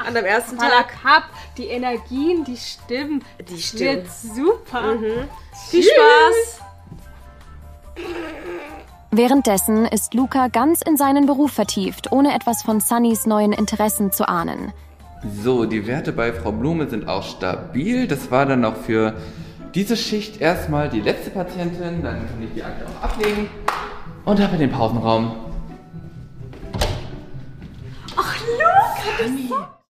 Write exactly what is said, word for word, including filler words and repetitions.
an dem ersten Tag. Tag. Die Energien, die stimmen. Die stimmen. Wird super. Mhm. Viel Spaß. Währenddessen ist Luca ganz in seinen Beruf vertieft, ohne etwas von Sunnys neuen Interessen zu ahnen. So, die Werte bei Frau Blume sind auch stabil. Das war dann auch für diese Schicht erstmal die letzte Patientin. Dann kann ich die Akte auch ablegen. Und habe den Pausenraum. Ach, Luca, das ist so